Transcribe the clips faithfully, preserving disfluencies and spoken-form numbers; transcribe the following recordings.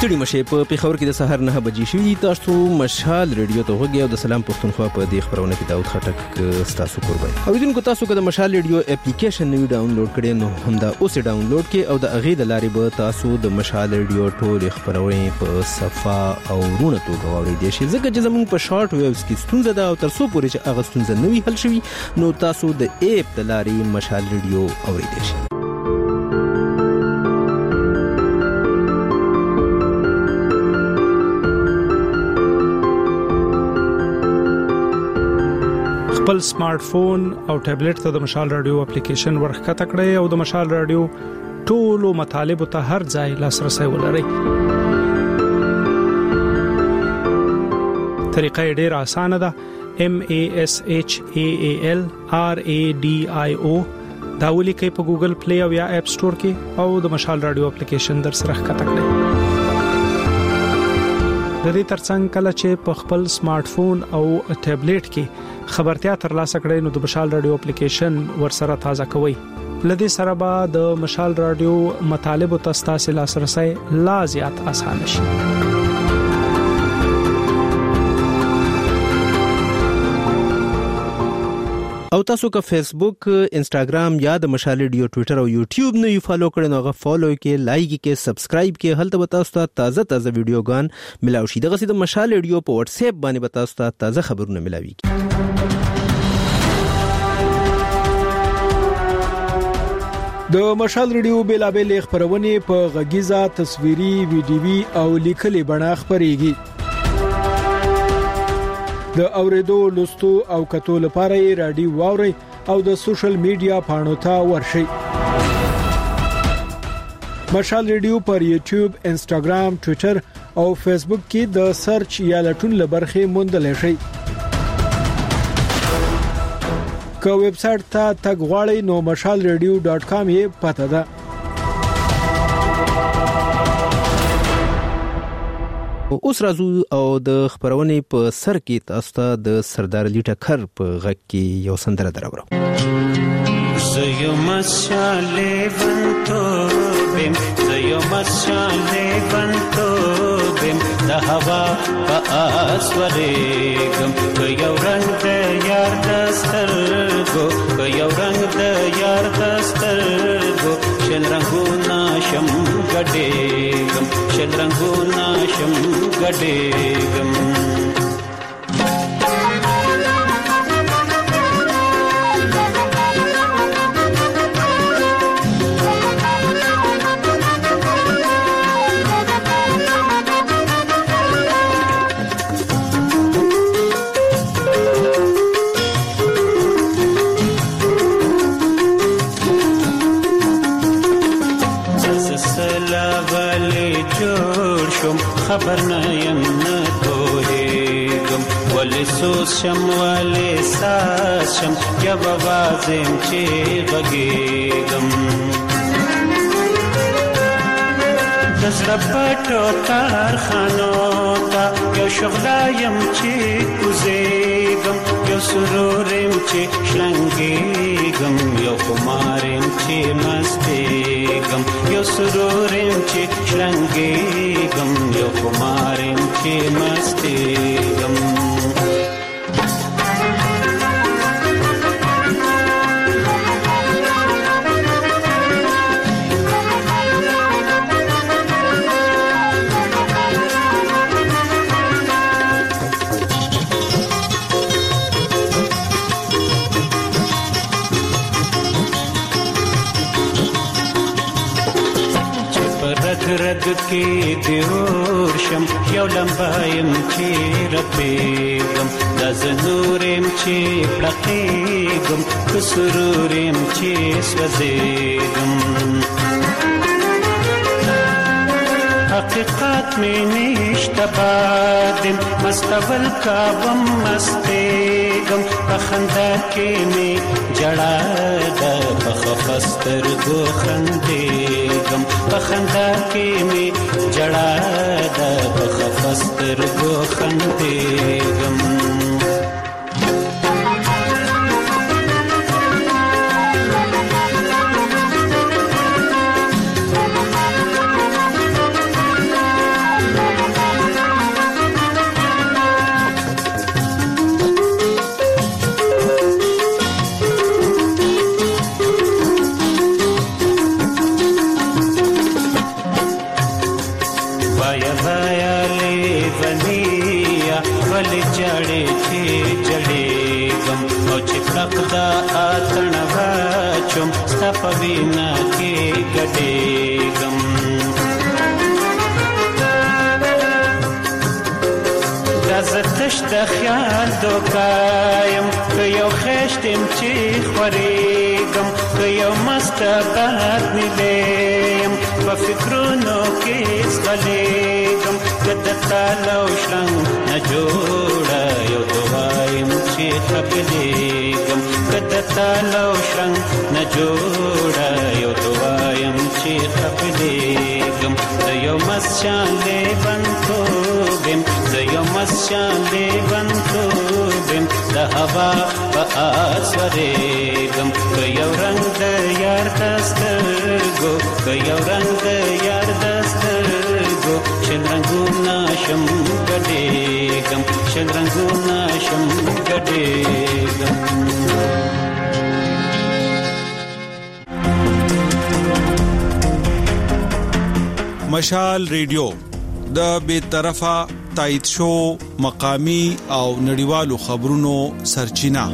ستړي مشه په پیښور کې د سحر نه بجې شوې. تاسو مشال ریډیو ته وګورئ او د سلام پښتونخوا په دې خبرونه کې داود خټک تاسو قربای. او دین کو تاسو که د مشال ریډیو اپلیکیشن نو ډاونلوډ کړئ نو هم دا اوس ډاونلوډ کړئ او د اغه د لارې به تاسو د مشال ریډیو ټول خبرونه په صفه او رونه توګه واورئ شي. ځکه چې زموږ په شارټ ویوز کې ستونزه ده او تر څو پورې چې هغه ستونزه نوي حل شي نو تاسو د اپ د لارې مشال ریډیو اورئ شي. خپل سمارټ فون او ټابلیټ ته د مشال رادیو اپلیکیشن ورخکته کړئ او د مشال رادیو ټولو مطالب ته هر ځای لاسرسي ولرئ. طریقه ډېره اسانه ده. M A S H A A L R A D I O دا ولیکئ په ګوګل پلی او یا اپ سٹور کې او د مشال رادیو اپلیکیشن در سره ښکته کړئ. د دې ترڅنګ کله چې په خپل سمارټ فون او ټابلیټ کې خبرتیا ترلاسه کړئ نو د مشال رادیو اپلیکیشن ورسره تازه کوئ. لدې سره به د مشال رادیو مطالب او تاسو لاسرسي لا زیات آسان شي. او تاسو که فیسبوک، انستګرام یا د مشال ریډیو ټوئیټر او یوټیوب نه یو فالو کړئ نو هغه فالو کې، لایک کې، سبسکرایب کې. هلته به تاسو ته تازه تازه ویډیوګان ملاوي شي. دغه سید مشال ریډیو په واتس اپ باندې به تاسو ته تازه خبرونه ملاوي. د مشال ریډیو بیلابل خبرونه په غږیزه، تصویري، ویډیوي او لیکلي بڼه خبريږي. د اوریدو، لوستو او کتو لپاره یې رادیو واوري او د سوشل میډیا پاڼو ته ورشئ. مشال ریډیو پر یوټیوب، انستګرام، ټوئیټر او فیسبوک کې د سرچ یا لټون لبرخه موندل شئ. که ویب سټ ته تګ غواړئ نو مشال ریډیو ډاټ کام یې پته ده. اوس راځو او د خبرونه په سر کې تاسو ته د سردار علي ټکر په غږ کې یو سندره دراوړو. زيو مشاله بنتو بیم زيو مشاله بنتو بیم د هوا په اسورېګم که یو رنگ د یار دسترګو که یو رنگ د یار دسترګو شل رنگونه شم ګډېګم شل رنگونه شم ګډېګم. خبر نه يم نه پوهېږم ولې سوز شم ولې ساز شم یا به وازم چې غږېږم. د زړه پټو کارخانو ته یو شغله یم چې کوزېږم یو سرور یم چې شلنګېږم یو خمار یم چې مستېږم یو سرور یم چې شلنګېږم یو خمار یم چې مستېږم. رد کې دیور شم یو لمبایم چې رپېږم دا زنورم چې پړقېږم که سرورم چې سوځېږم. حقیقت می نشته بادم مستول کابم مستېږم په خندا کې می جړا ده په خفه سترګو خندېږم په خندا کې می جړا ده په خفه سترګو خندېږم. کې جړېږم او چې پړق دا اتڼ واچوم ستا په وینا کې ګډېږم دا زه تش د خیال دوکایم که یو خیشتم چې خورېږم که یو مسته باد نیلیم په فکرونو کې ځغلېږم که د تال او شرنګ نه جوړه یو دوایم چې خفلېږم که د تال او شرنګ نه جوړه یو دوایم چې خفلېږم زه یو مست شان لیونتوب یم زه یو مست شان لیونتوب یم د هوا په آس ورېږم که یو رنګ د یار د سترګو که یو رنګ د یار د سترګو شل رنګونه شم ګډېږم شل رنګونه شم ګډېږم مشال ریډیو د بے طرفه تایید شو مقامی او نړیوالو خبرونو سرچینه.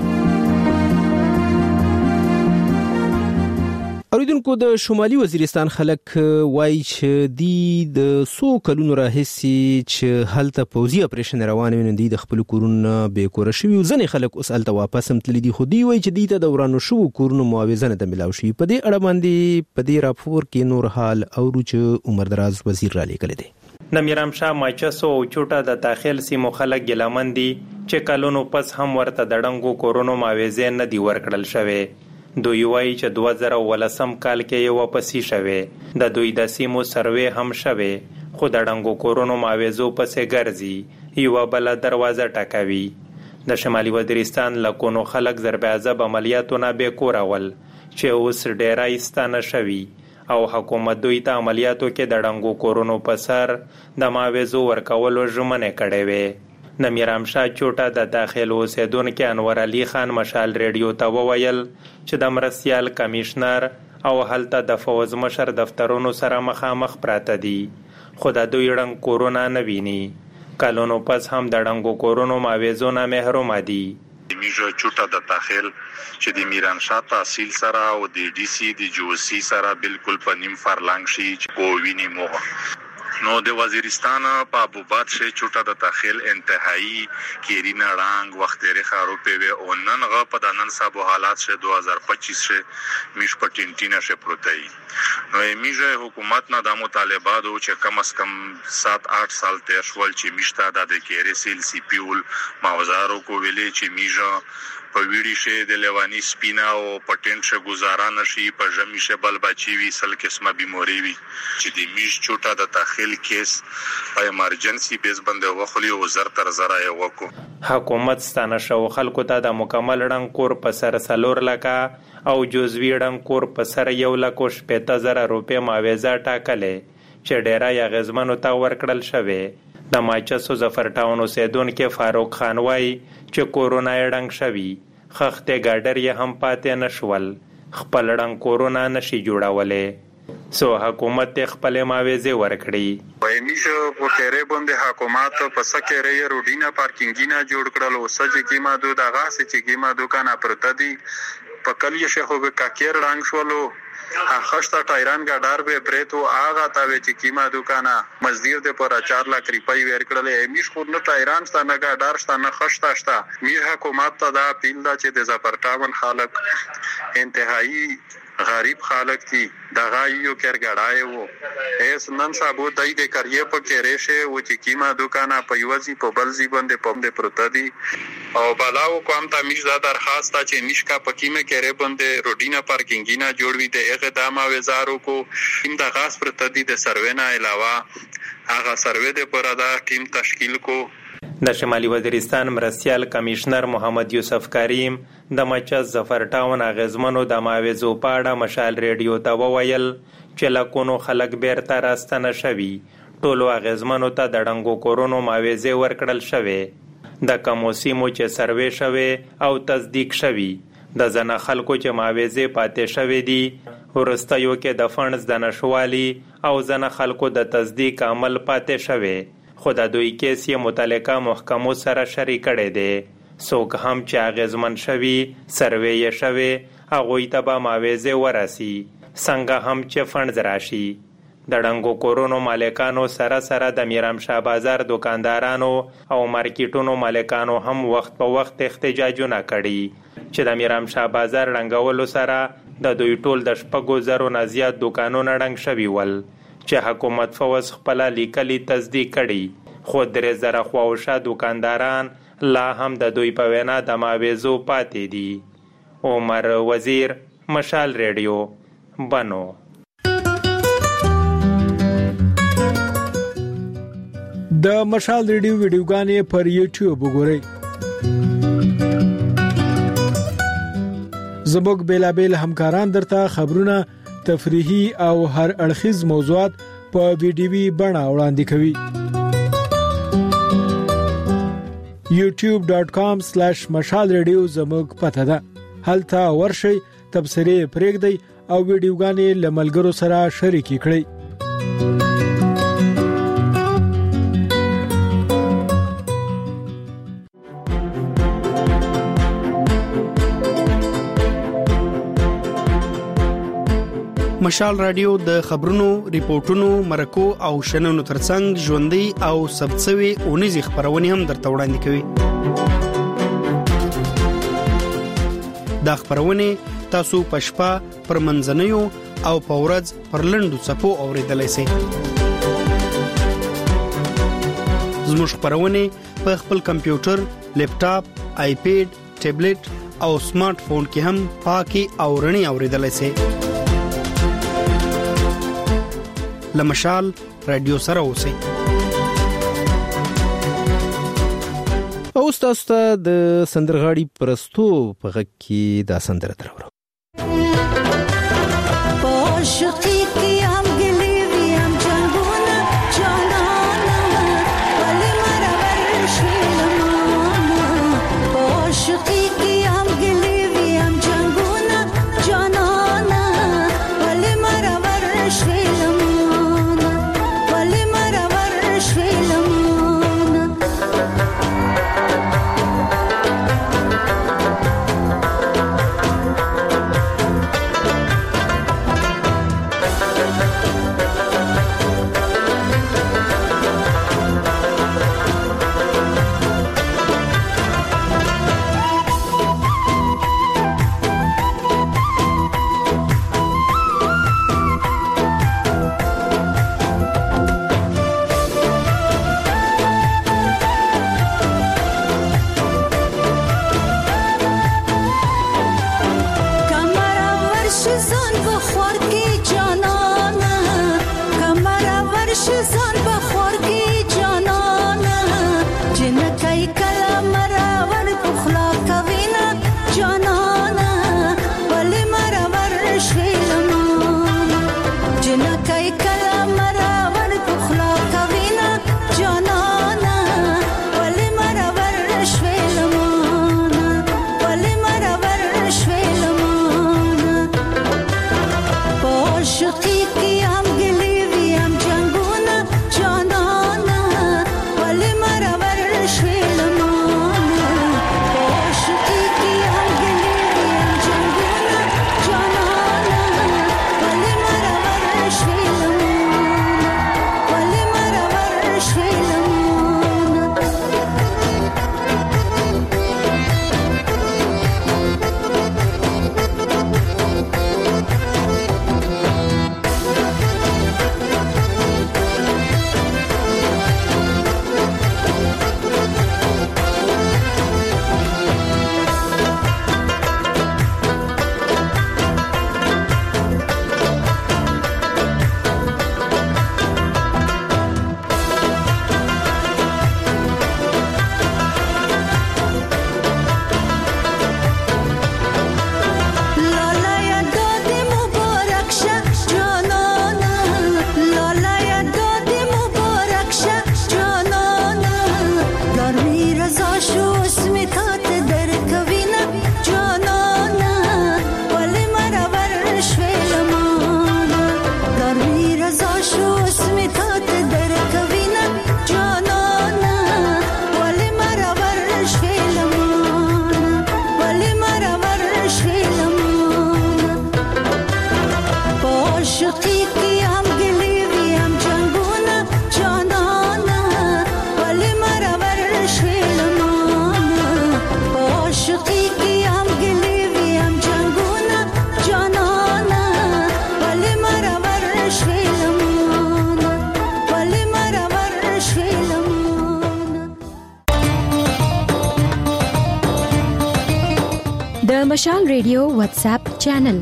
اوریدونکو د شمالي وزیرستان خلک وایي چې دی د سو کلونو راهیسي چې هلته پوځي اپریشن روان وي د خپل کورونه به کور شوی ځنې خلک اوس هلته واپس هم تللي دي خو دی وایي چې دی ته د ورانو شو کورونو معاوضه نه ملاوي شي. په دې اړه باندې په دې راپور کې نور حال او روچ عمر دراز وزیر را لیکل دي. نمیرام شاه ماچسو او چوټا د داخل سیمو خلک ګلمن دي چې کلونو پس هم ورته د ډنګو کورونو معاوضه نه دی ورکړل شوی. دوی وایي چې دوه زره ولسم کال کې یو واپسی شوه د دوی د سیمو سروې هم شوه خو د ډنګو کورونو معاوضو پسې ګرځي یو بل دروازه ټکوي. د شمالي وزیرستان لکونو خلک ضربعذاب عملیاتونه به کورول چې اوس ډیره ایستانه شوي او حکومت دوی ته عملیاتو کې د ډنګو کورونو په سر د معاوضو ورکولو ژمنه کړې وې. نمیرام شاه چوټا د داخل اوسیدونکو انور علي خان مشال ریډیو ته وویل چې د مرستیال کمشنر او هلته د فوز مشر دفترونو سره مخامخ پراته دي خو د دوی ړنګ کورونه نه ویني. کلونو پس هم د ړنګو کورونو معاوضو نه محروم دي. میجو چوټا د داخل چې د میران شاه تحصیل سره او د ډي سي د جوسی سره بالکل په نیم فرلنګ شي کو ویني مو نو د وزیرستان په ابوباد شي چوټا د داخل انتهایی کیرینا رنگ وخت لري خارو په او نن غ په د نن صاحب حالات شه دو هزار پچیس شه میش پټینټینا شه پروتای نو میجه حکومت نه د مطالبات او چې کم از کم سات آټ سال تیر شول چې میشته د کیری سیل سی پیول ماوزارو کو ویلې چې میجه په ویډی شه د لیوانی سپینا او پټنټ شه گزارا نشي په ژمی شه بل بچي وی سل قسمه بیماری وی چې د میش چوټا د داخل کیس په ایمرجنسي بیس باندې وخلی او زر تر زرا یې وکړو. حکومت ستانه شو خلکو ته د مکمل ډنګ کور په سر سلور لکه او جزوی ډنګ کور په سر یو لکه شپږ زره روپے معاوضه ټاکلې چې ډیره یا غزمنو ته ورکړل شوه. د ماچسو ظفر ټاون اوسیدونکو فاروق خان وایي چې کورونا یې ډنګ شوي خخته ګاډر یې هم پاتې نشول خپل ډنګ کورونا نشي جوړولې سو حکومت خپل معاوضه ورکړي. وای میشه په کېره باندې حکومت په سکه ری روډینا پارکینګینا جوړ کړل او سج کیما دو دغه سچ کیما دوکانه پرته دي په کلیه شهو به کاکیر رنگ شولو خشتا ټایران ګاډار به پریتو آغا تا وی چې کیما دوکانه مزدور د پر چار لاکھ روپۍ ورکړلې میش خو نه ټایران ستانه ګاډار ستانه خشتا شتا می حکومت ته دا پیل دا چې د زپرټاون خلک انتهایی غریب خلک دي دغه یو کېرګړای وو ایس نن صاحب دای د کریه په کېریشه و چې کیما دوکانه په یوځي په بلځي باندې پم دې پروت دي او بلاو کوم ته میش دا درخواست چې نشکا پکیمه کېره باندې روډینا پارکینګینا جوړوي د هغه دما وزارو کو ان د غاس پروت دي د سروینا علاوه هغه سروې د پرادا ټیم تشکیل کو. د شمالي وزیرستان مرستیال کمشنر محمد یوسف کریم د مچز ظفر ټاون اغیزمنو د معاوضو په اړه مشال ریډیو ته وویل چې لکونو خلک بیرته راستنه شوي ټولو اغیزمنو ته د ډنګو کورونو معاوضې ورکړل شوې. د کومو سیمو چې سروې شوې او تصدیق شوي د ځنه خلکو چې معاوضې پاتې شوې دي ورستیو کې د فنډز د نشوالي او ځنه خلکو د تصدیق عمل پاتې شوې خو د دوی کیس یې متعلقه محکمو سره شریک کړی دی. څوک هم چې اغیزمن شوي سروې یې شوي هغوی ته به معاوضې ورسي، څنګه هم چې فنډز راشي. د ړنګو کورونو مالکانو سره سره د میرامشاه بازار دکاندارانو او مارکیټونو مالکانو هم وخت په وخت احتجاجونه کړي چې د میرامشاه بازار ړنګولو سره د دوی ټول د شپږو زرو نه زیات دکانونه ړنګ شوي ول چې حکومت فوز خپله لیکلي تصدیق کړي، خو درې زره خواوشا دکانداران لا هم د دوی په وینا د معاوضو پاتې دي. عمر وزیر، مشال ریډیو، بنو. د مشال ریډیو ویډیوګانې پر یوټیوب وګورئ. زموږ بیلابیل همکاران درته خبرونه، تفریحي او هر اړخیز موضوعات په ویډیوي بڼه وړاندې کوي. یوټیوب ډاٹ کام سلیش مشال ریډیو زموږ پته ده. هلته ورشئ، تبصرې پرېږدئ او ویډیوګانې له ملګرو سره شریکې کړئ. مشال رادیو د خبرونو، ریپورتونو، مرکو او شننو ترڅنګ ژوندۍ او ثبتسوي اونیزې خبرونه هم درته وړاندې کوي. دا خبرونه تاسو په شپه، پر منځنیو او په ورځ پر لنډو څپو اوریدلای شئ. زموږ خبرونه په خپل کمپیوټر، لیپټاپ، آیپیډ، ټابلیټ او سمارټ فون کې هم پاکي او رڼي اوریدلای شئ. لمشال رادیو سره اوسئ. او تاسو ته د سندرغاړي پرستو په غږ کې دا سندره درو. د مشال ریډیو واتس اپ چینل.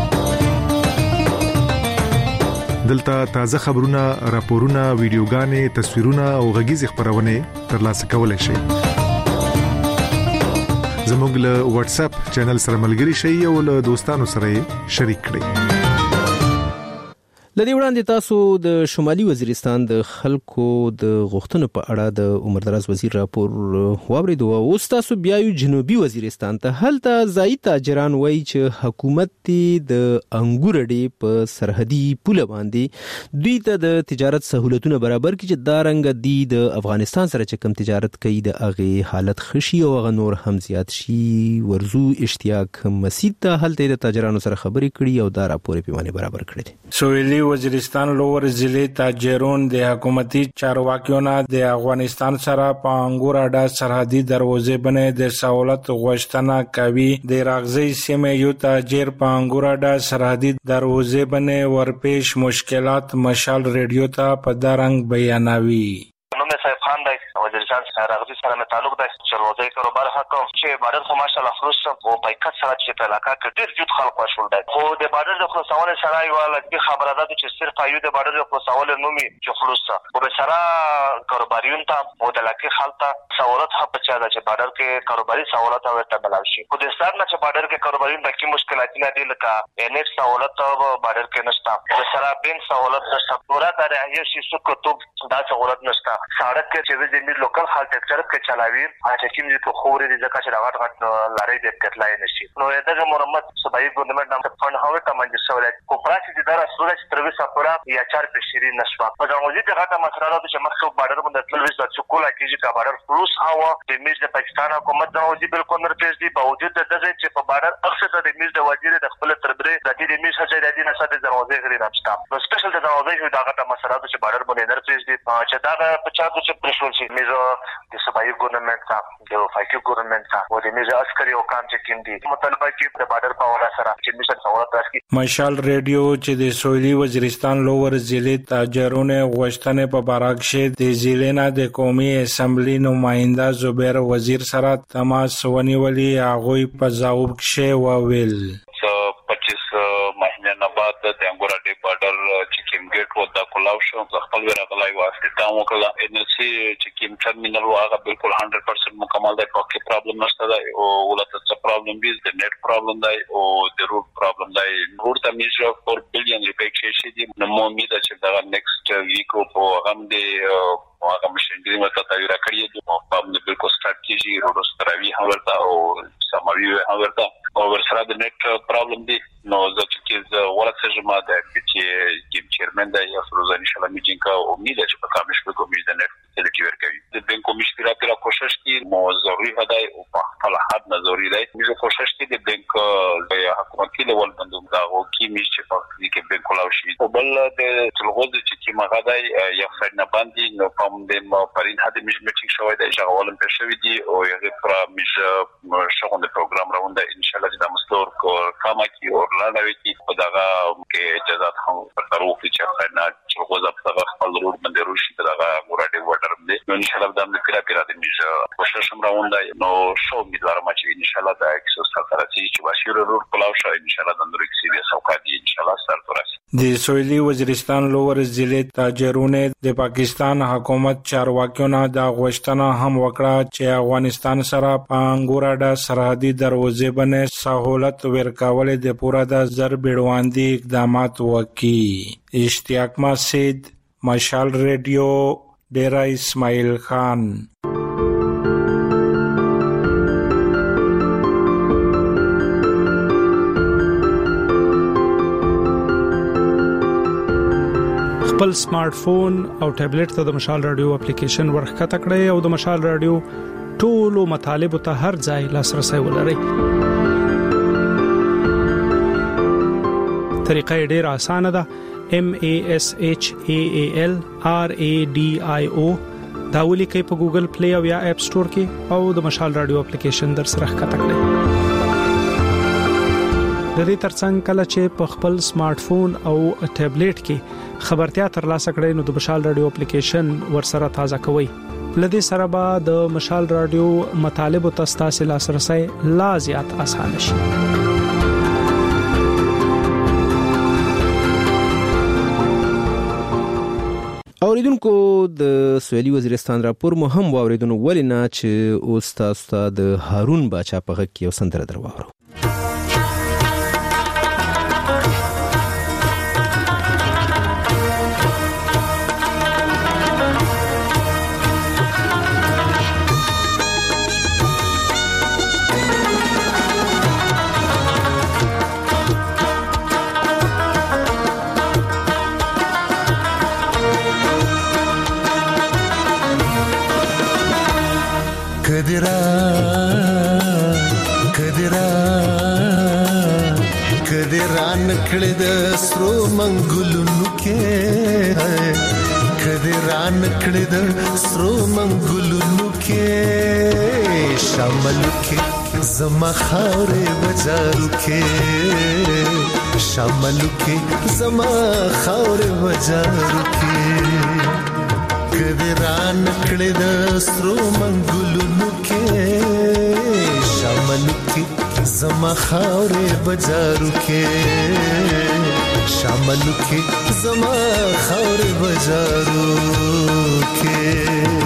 دلته تازه خبرونه، راپورونه، ویډیوګانې، تصویرونه او غږیز خبرونه ترلاسه کولای شئ. زموږ له واتس اپ چینل سره ملګري شئ او له دوستانو سره شریک کړئ. لدی وړاندې تاسو د شمالي وزیرستان د خلکو د غوښتنو په اړه د عمردراز وزیر راپور واوریدو او اوس تاسو بیا یو جنوبي وزیرستان ته. هلته ځایي تاجران وایي چې حکومت د انګور اډې په سرحدي پوله باندې دوی ته د تجارت سہولتونه برابر کړي چې دا رنګ دی د افغانستان سره چې کوم تجارت کوي د هغه حالت خشي او هغه نور هم زیات شي. ورزو اشتیاق مسید ته هلته د تاجرانو سره خبرې کړي او دا راپور پیمانه برابر کړي. سویلی وزیرستان لوور ضلع تاجرون د حکومتي چارواکیونو د افغانستان سره په انګور اډه سرحدي دروازې باندې د سہولت غوښتنه کوي. د راغزي سیمه یو تاجر په انګور اډه سرحدي دروازې باندې ورپېښ مشکلات مشال ریډیو ته په دارنګ بیانوي. وزیرستان سره راغلي سره مې تعلق دی چې روزي کاروبار حکم چې بارد خو ماشاءالله خلوص او پایکټ سره چې په علاقه کې ډېر جوړ خلک وشول دی. خو د بارد د خلاصول سره یو لږه خبره ده چې صرف ایو د بارد د خلاصول نومي چې خلوص او به سره کاروباریون ته او د علاقه خلک ته سہولت هم پچا ده چې بارد کې کاروباري سہولت او ته بلل شي. خو د سر نه چې بارد کې کاروباریون د کی مشکلات نه دي لکه انټ سہولت او بارد کې نشته. د سره بین سہولت نشته. پورا د یو شي څه کوتو دا سہولت نشته. سړک کې چې د لوکل خلک تجارت کې چلاوي چې کوم دي په خوري د ځکه چې راغټ غټ لارې د کتلای نشي. نو دغه مرمت صوبایي ګورنمنت نام ته فند هاوه ته منځ سوالات کو پراسی د دره سوله چې تروي سفره یا چار په شيرین نشوا. په دغه دې غټه مسله ده چې مخکې بارډر باندې تلوي چې کولا کېږي کا بارډر فلوس هوا د میز د پاکستان حکومت نو دې بالکل مرکز دی باوجود د دې چې په بارډر اکثر د میز د وزیر د خپل تربره د دې میز هڅه د دې نشه د دروازې غړي راځتا. نو سپیشل د دروازې یو دا غټه مسله ده چې بارډر باندې مرکز دی چې دا په چا د چې پرشول شي میز د صوبایي ګورنمنت ته د فایکي ګورنمنت ته او د میز عسکري او کام چې کوم دي مطالبه کې د بارډر په وړاندې سره چې میشن سہولت راشي. مشال ریډیو چې د سویلي وزیرستان لوور ضلع تاجرونه غوښتنې په بارک شه د ضلع نه د قومي اسمبلی نماینده زبیر وزیر سره تماس ونیولي. هغه په ځواب کې وویل پچیس مهینه نه بعد د انګور اډې بارډر چې کوم ګیټ و دا کولاو شو خپل ورغلای واسطه تام وکړه. ان سي چې کوم ټرمینل واغه بالکل صد درصد مکمل دی. په کې پرابلم نشته دی او ولته څه پرابلم دی د نیټ پرابلم دی او د روټ پرابلم دی. روټ ته میجر فور بلین ریپیکشن شي دی. نو مو امید چې دا نیکسټ ویک په هم دی هغه مشنګري مته تاوی راکړی دی. په باندې بالکل سٹارټ کیږي روډ ستراوی هم ورته او سماوی هم ورته او ورسره د نیټ پرابلم دی. نو ځکه چې ورته جمع ده چې کوم چیرمن دی یا فروزانی شلا میټینګ کا امید چې په کامش په کومې د نیټ فیسیلیټي ورکوي. د بانک مشکلات را کوشش کی مو ضروري هداي او په خپل حد نه ضروري دی. موږ کوشش کی د بانک د حکومتي لیول باندې دا او کی میشه په دې کې بانک لاوشي او بل د تلغوز چې کی مغادای یا فرنا باندې نو کوم د پرین هدي میشه میټینګ شوی دی چې غوالم په شوی دی او یغه پر میشه شغل پروګرام راونده ان شاء الله د مستور کو کما کی او لاندوي کی په دغه کې اجازه هم پر تروف چې فرنا چې غوځه په خپل روډ باندې روشي دغه مراده وډر دی. نو ان شاء الله د امریکا پیرا د میشه کوشش هم راونده نو شو امیدوارم چې ان شاء الله د اکسس سره چې بشیر روډ کلاو شي ان شاء الله د نور کسی به سوکادي ان شاء الله سره ترسي. د سویلي وزیرستان لوور ضلع تاجرونه د پاکستان حکومت چارواکیونو د غوښتنه هم وکړه چې افغانستان سره په انګور اډه سرحدي دروازې باندې سہولت ورکول د پورا د زر بیړواندي اقدامات وکړي. اشتیاق مسید، مشال ریډیو، ډیرا اسماعیل خان. خپل سمارټ فون او ټابلیټ ته د مشال رادیو اپلیکیشن ورخته کړئ او د مشال رادیو ټولو مطالب ته هر ځای لاسرسي ولرئ. طریقه ډیره اسانه ده. M A S H A A L R A D I O دا ولیکئ په ګوګل پلی او یا اپ سٹور کې او د مشال رادیو اپلیکیشن در سره ښکته کړئ. د دې ترڅنګ کله چې په خپل سمارټ فون او ټابلیټ کې خبرتیا ترلاسه کړئ نو د مشال رادیو اپلیکیشن ورسره تازه کوئ لدې سره به د مشال رادیو مطالب او تاسو لاسرسي لا زیات اسانه شي. اوریدونکو د سویلي وزیرستان راپور مو هم واوریدونکو ولینا چې اوس تاسو د هارون باچا په غږ کې یو سندره درواورو. کدرا کدرا کدرا نکړه د سرو منګلونو کې کدرا نکړه د سرو منګلونو کې شامل کې زما خاورې بازارو کې شامل کې زما خاورې بازارو کې کدرا نکړه د سرو منګلونو کې شامل کې زما خاورې بازارو کې شامل کې زما خاورې بازارو کې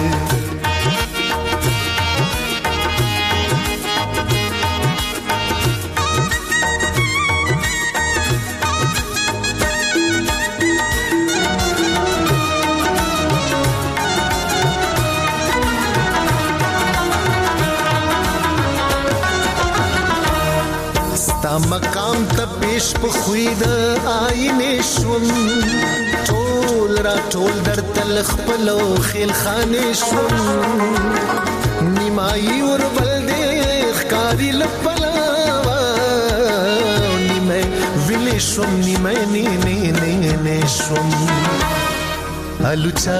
مقام ته پیش په خوید آینه شوم ټول را ټول در تل خپلو خیل خانه شوم نیمای ور بل دې ښکاری لپلا نیمه ویلې شوم نیمه نه نه نه نه شوم الوچا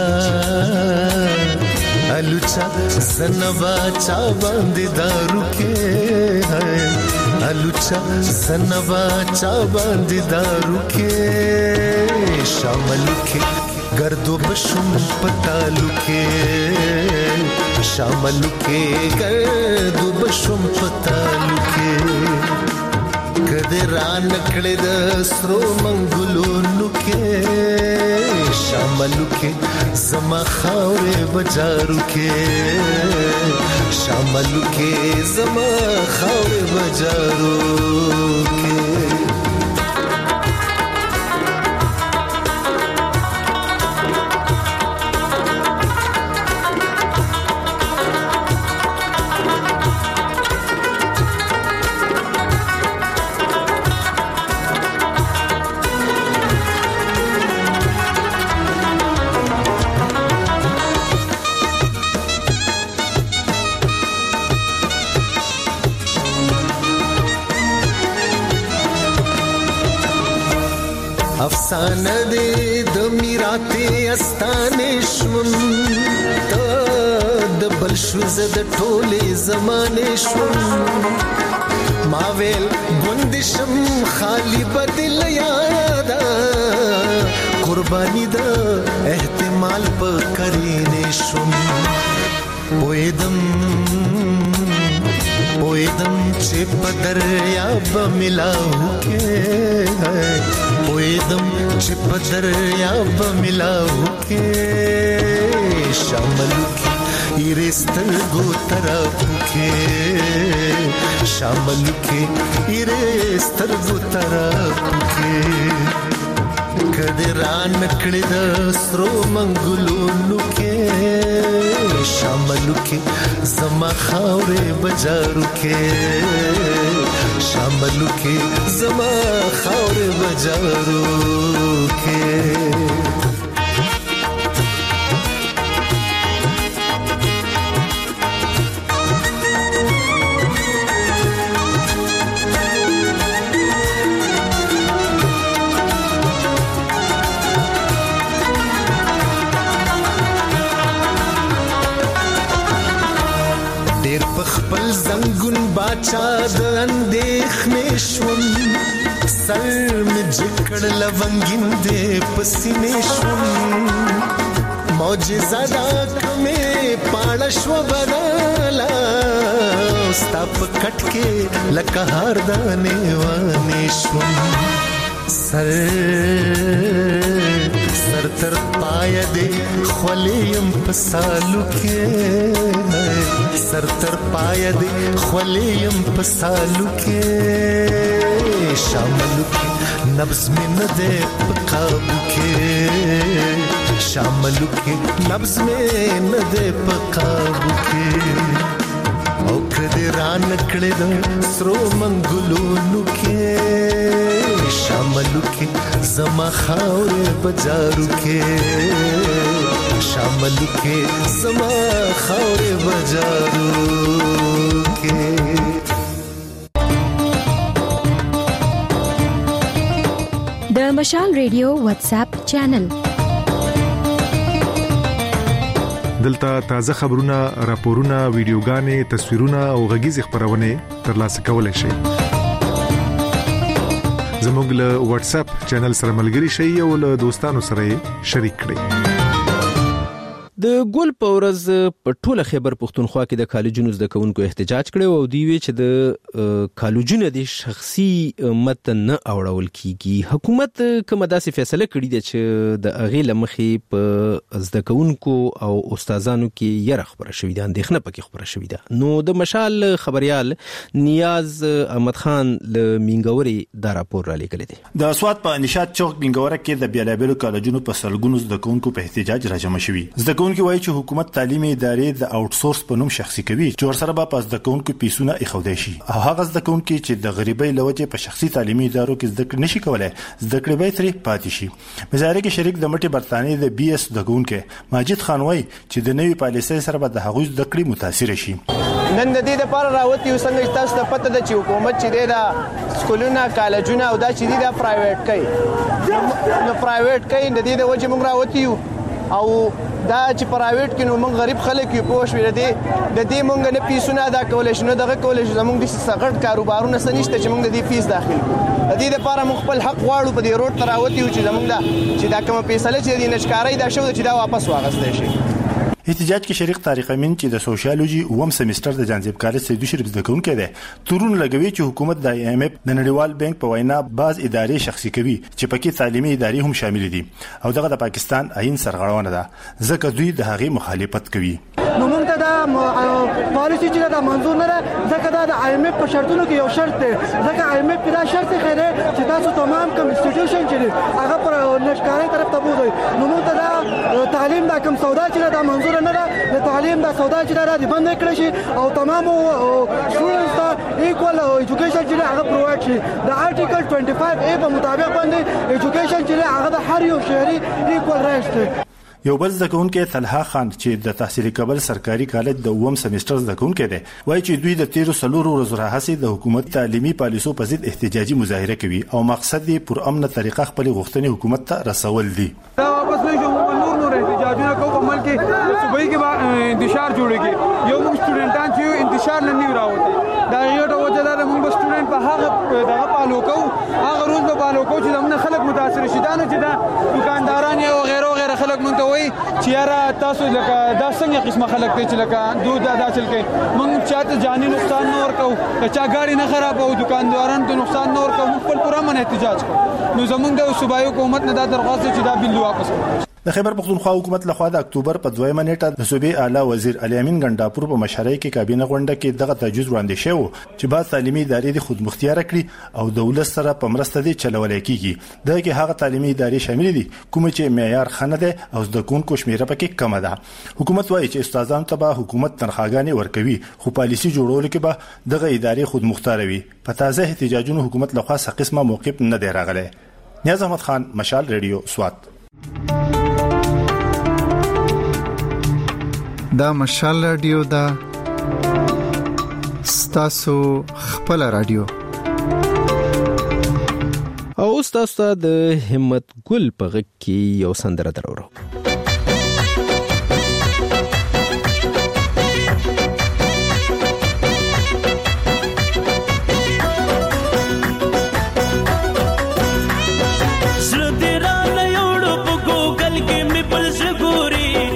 الوچا سنوا چا باندې دارو کې الوچا سنوا چا باندې دارو کې شامل کې گردو بشم پتالو کې شامل کې گردو بشم پتالو کې کدرا نکړه د سرو منګلونو کې شامل کې زما خاورې بازارو کې شامل کې زما خاورې بازارو کې افسانه دې د میراته استانه شوم ته د بل شو زد ټوله زمانه شوم ما ویل ګوندشم خالی بدل یادا قربانی د احتمال په کرینه شوم پویدم پویدم چې په دریاب ملاو کې پویدم چې په دریاب ملاو کې شامل کې ایرستر گو طرف کې شامل کې ایرستر گو طرف کې کدرا نکړه د سرو منګلونو کې شامل کې زما خاورې بازارو کې شامل کې زما خاورې بازارو کې خپل زنګون باچا د اندېښنې شوم سر مې جکړ لونګین دې پسینې شوم معجزه دا کمه پالشو بدلا ستاپ کټ کې لکه هار دانه وانه شو سر سر تر پای دې خولیم پسالو کې سر تر پای دې خولیم پسالو کې شامل کې نبض میں نہ دے پقابو کے شامل کے نبض میں نہ دے پقابو کے او کدی ران کړه د سرو منګلونو کې شامل کې زما خاورې بازارو کې شامل کې زما خاورې بازارو کې د مشال ریډیو واتس اپ چینل دلته تازه خبرونه راپورونه ویډیوګانې تصویرونه او غږیز خبرونه ترلاسه کولای شئ زموږ له واتس اپ چینل سره ملګري شئ او له دوستانو سره شریک کړئ د ګول پورز په ټوله خیبر پښتونخوا کې د کالجونو زده کوونکو احتجاج کړي او دی وی چې د کالجونو د شخصي متن نه اوړول کیږي حکومت کومه داسې فیصله کړې ده چې د اغه لمخې په زده کوونکو او استادانو کې یره خبره شوې ده اندېښنه پکې خبره شوې ده نو د مشال خبريال نیاز احمد خان له مینګوري دا راپور را لیکل دي د اسوات په نشاط چوک مینګوره کې د بیلابلو کالجونو په سلګونو زده کوونکو په احتجاج راجمع شوي زده کوونکو وایي چې حکومت تعلیمي ادارې د اوټسورس په نوم شخصي کوي چې ورسره به په زده کوونکو پیسونه اخودای شي او هغه زده کوونکو چې د غریبۍ لوجه په شخصي تعلیمي ادارو کې زده کړې نشي کولای زده کړې به ترې پاتې شي مزارې کې شریک د مټي برتانیې د بي اس زده کوونکو ماجد خان وایي چې د نوې پالیسۍ سره به د هغوی زده کړې متاثر شي نن د دې لپاره راوتی یو څنګه تاسو ته پته ده چې حکومت چې دا سکولونه کالجونه او دا چې دا پرایویټ کوي نو پرایویټ کوي د دې د وجه موږ راوتی یو او دا چې پرایویټ کې نو موږ غریب خلک یو پوه شو د دې د دې موږ نه پیسونه ادا کولای شو نه دغه کولای شو زموږ د سغړ کاروبارونه سنشته چې موږ د دې فیس داخل کړو د دې لپاره موږ خپل حق غواړو په دې روډ تراوتی یو چې زموږ دا چې دا کومه فیصله چې د نشکاري دا شو چې دا واپس واغستې شي احتجاج کې شریک طارق امین چې د سوشیالوجي اوم سیمستر د جانزیب کالج سیدو شریف زده کوونکی دی تورون لګوي چې حکومت د آی ایم اف د نړیوال بانک په وینا بعض ادارې شخصي کوي چې پکې تعلیمي ادارې هم شامل دي او دغه د پاکستان آئین سرغړونه ده ځکه دوی د هغې مخالفت کوي نو موږ ته دا پالیسی چې دا منظور نه ده ځکه دا د آی ایم اف په شرطونو کې یو شرط دی ځکه آی ایم اف دا شرط خیره چې تاسو تمام کوم انسټیټیوشن چې هغه پر نشکاري طرف ته بوزي نو موږ ته دا تعلیم دا کوم سودا چې دا منظور نه ده د تعلیم دا سودا چې دا د بند کړی شي او تمام سټوډنټس ته ایکوال ایجوکیشن چې هغه پرووایډ شي د آرټیکل پنځه پنځه ای په مطابق باندې ایجوکیشن چې هغه د هر یو شهري ایکوال رایټ دی یو بل زده کوونکی طلحه خان چې د تحصیل کابل سرکاري کالج د اوم سیمستر زده کوونکی دی وایي چې دوی د تیرو سلورو ورځو راهیسې د حکومت تعلیمي پالیسو په ضد احتجاجي مظاهره کوي او مقصد یې پر امن طریقه خپل غوښتنې حکومت ته رسول دي دا واپس نه شو نور نور احتجاجونه کوو په ملک کې صوبایي کې انتشار جوړیږي یو موږ سټوډنټان چې انتشار نه نیو راوته دا یو ډول وجه ده موږ سټوډنټ په هغه دغه پالو کوو هغه روز په پالو کوو چې موږ خلک متاثر شي دا نه چې دا دکانداران او غیره غیره خلک مونږ ته وایي چې یاره تاسو لکه دا څنګه قسمه خلک دی چې لکه دود ادا چل کوي مونږ چاته جاني نقصان نه ورکو کچا ګاډي نه خرابو دکاندارانو ته نقصان نه ورکو موږ خپل پوره من احتجاج کوو نو زمونږ د صوبایي حکومت نه دا درخواست چې دا بل واپس کړي د خیبر پختونخوا حکومت لخوا د اکتوبر په دویمه نیټه د صوبې اعلی وزیر علي امین ګنداپور په مشرۍ کې کابینه غونډه کې دغه تجویز وړاندې شو چې بعض تعلیمي ادارې د خود مختار کړي او دولت سره په مرسته دي چلولای کیږي دغه کې هغه تعلیمي ادارې شامل دي کوم چې معیار خنه ده او د کوونکو شمیره پکې کم ده حکومت وایي چې استادانو ته به حکومت تنخواګانې ورکوي خو پالیسي جوړول کې به دغه ادارې خود مختار وي په تازه احتجاجونو حکومت لخوا څه قسمه موقف نه دی راغلی نیاز احمد خان مشال ریډیو سوات دا مشال رادیو دا ستاسو خپل رادیو او ستاسو د همت ګل په غږ کې یو سندره درورو زړه دې را نه یوړ په ګوګل کې مې بل زګوري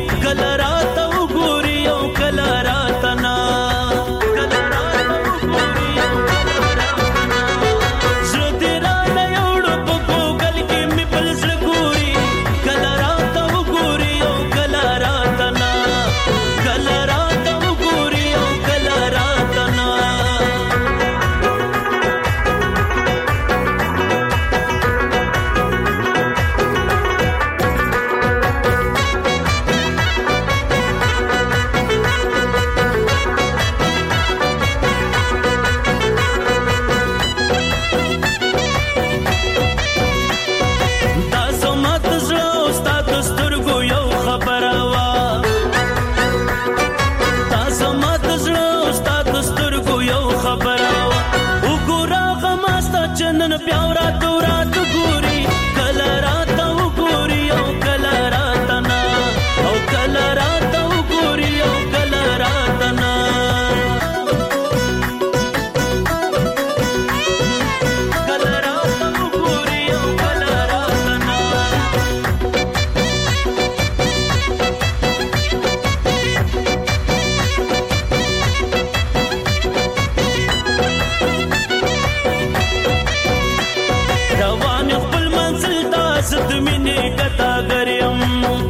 ګتاګریم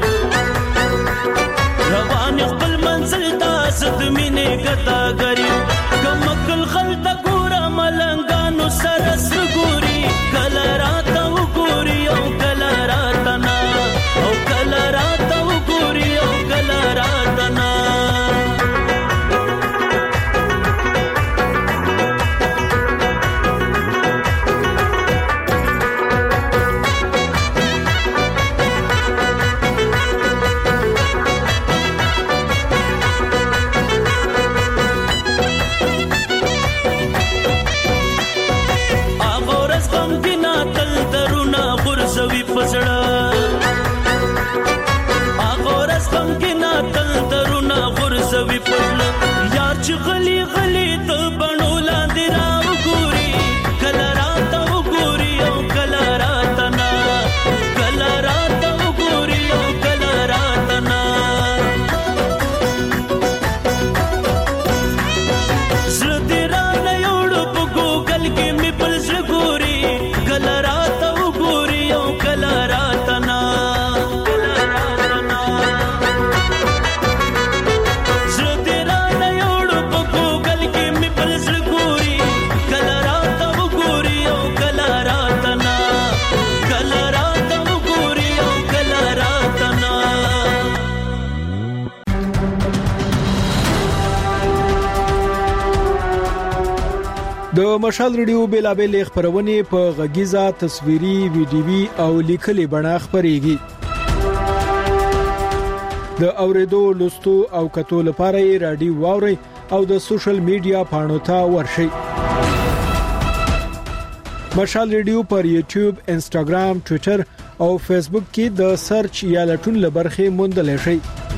روان خپل منزل ته زد مینې ګتاګریم کمکل خلته ګوره ملنګانو سره سګوري کله راته وګوري او کله راته نه او کله راته وګوري او کله راته نه چې غلی غلی ته بڼو لاندې راوګوري کله راته وګوري او کله راته نه کله راته وګوري او کله راته نه زړه دې رانه یوړو په ګوګل کې مې بل زړه ګوري کله راته وګوري او کله راته نه د مشال ریډیو بیلابل خبرونه په غږیزه تصویري ویډیوي او لیکلي بڼه خبريږي د اوریدو لوستو او کتو لپاره رادیو واوري او د سوشل میډیا پاڼو ته ورشي مشال ریډیو پر یوټیوب انسټاګرام ټوئیټر او فیسبوک کې د سرچ یا لټون لبرخه موندل شي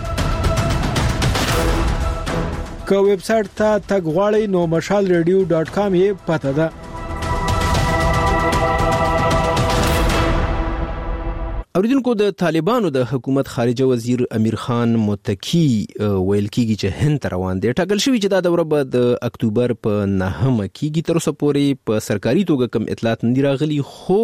که ویب سټ ته تګ غواړئ نو مشال ریډیو ډاټ کام یې پته ده اوریدونکو د طالبانو د حکومت خارجه وزیر امیر خان متکی ویل کیږي چې هند روان دي ټاکل شوی چې دا دوره به د اکتوبر په نهمه کېږي تر اوسه پورې په سرکاري توګه کم اطلاعات نه راغلي خو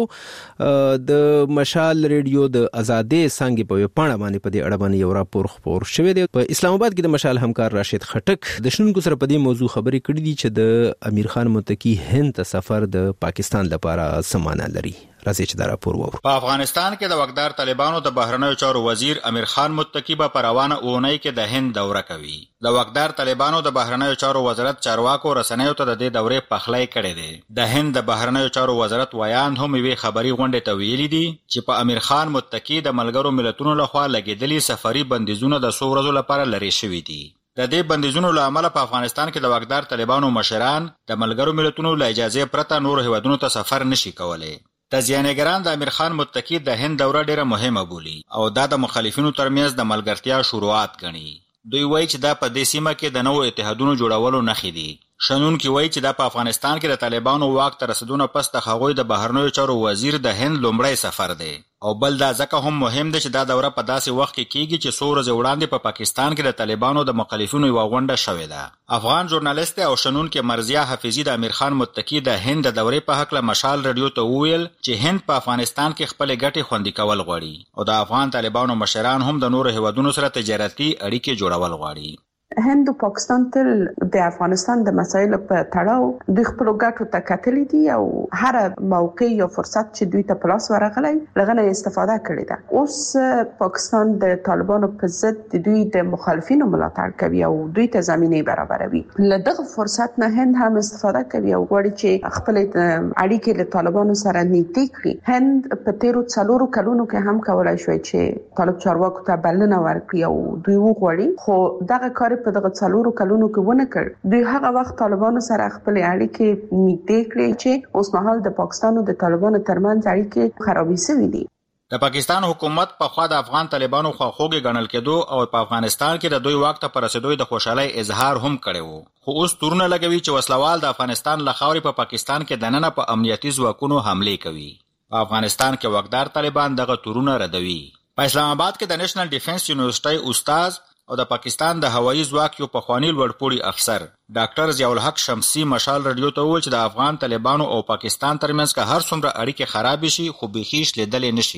د مشال ریډیو د آزادې څنګه په پاڼه باندې په دې اړه باندې یو راپور خبر شوی دی په اسلام آباد کې د مشال همکار راشد خټک د شنونکو سره په دې موضوع خبرې کړې دي چې د امیر خان متکی هند ته سفر د پاکستان لپاره سمانه لري راځي چې دا راپور وورو په افغانستان کې د وقدار طالبانو د بهرنیو چارو وزیر امیر خان متکی په پروانه اونۍ کې د هند دوره کوي د وقدار طالبانو د بهرنیو چارو وزارت چارواکو رسنیو ته د دې دورې پخلی کړی دی د هند د بهرنیو چارو وزارت ویان هم وی خبري غونډه ته ویلي دي چې په امیر خان متکی د ملګرو ملتونو لخوا لګیدلي سفري بندیزونه د څو ورځې لپاره لري شوي دي د دې بندیزونو له امله په افغانستان کې د وقدار طالبانو مشران د ملګرو ملتونو له اجازه پرته نور هیوادونو ته سفر نشي کولای تزیانګران د امیر خان متکی د هند دوره ډیره مهمه بولي او دا د مخالفینو ترمنځ د ملګرتیا شروعات ګڼي دوی وایي چې دا په دې سیمه کې د نوو اتحادونو جوړولو نښې دي شنونکي وایي چې دا په افغانستان کې د طالبانو واک ته رسیدونه پس د هغوی د بهرنیو چارو وزیر د هند لومړی سفر دی او بل دا ځکه هم مهم دی چې دا دوره په داسې وخت کې کیږي چې څو ورځې وړاندې په پاکستان کې د طالبانو د مخالفینو یوه غونډه شوې ده افغان ژورنالیست او شنونکي مرضیه حفیظي د امیر خان متکی د هند د دورې په هکله مشال رادیو ته وویل چې هند په افغانستان کې خپلې ګټې خوندي کول غواړي او د افغان طالبانو مشران هم د نورو هیوادونو سره تجارتي اړیکې جوړول غواړي هند او پاکستان تل د افغانستان د مسایلو په تړاو د خپل ګټو ته کتلې دي او هر موقع یا فرصت چې دوی ته پلاس ورغلی لغنه استفاده کړې ده اوس پاکستان د طالبانو په ضد د دوی د مخالفینو ملاتړ کوي او دوی ته زمينه برابروي لدغه فرصت نه هند هم استفاده کوي او غواړي چې خپل اړیکې له طالبانو سره نږدې کړي هند په تیرو څلورو کلونو کې هم کولای شوی چې طالب چارواکو ته بلنه ورکړي او دوی وغواړي خو دغه کار په دغه څلورو کلونو کې ونه کړ دوی هغه وخت طالبانو سره خپل اړیکې نږدې کړې چې اوس مهال د پاکستان او د طالبانو ترمنځ اړیکې خرابې شوې دي د پاکستان حکومت په خوا د افغان طالبانو خواخوږي ګڼل کېدو او په افغانستان کې د دوی واک ته رسیدو د خوشحالۍ اظهار هم کړی وو خو اوس تورونه لګوي چې وسلوال د افغانستان له خاورې په پاکستان کې دننه په امنیتي ځواکونو حملې کوي په افغانستان کې وقدار طالبان دغه تورونه ردوي په اسلام آباد کې د نېشنل ډیفنس یونیورسيټي استاد او د پاکستان د هوایي ځواک یو پخوانی لوړپوړي افسر ډاکټر ضیاء الحق شمسی مشال رادیو ته وویل چې د افغان طالبانو او پاکستان ترمنځ که هر څومره اړیکې خراب شي خو بيخي شلیدلې نشي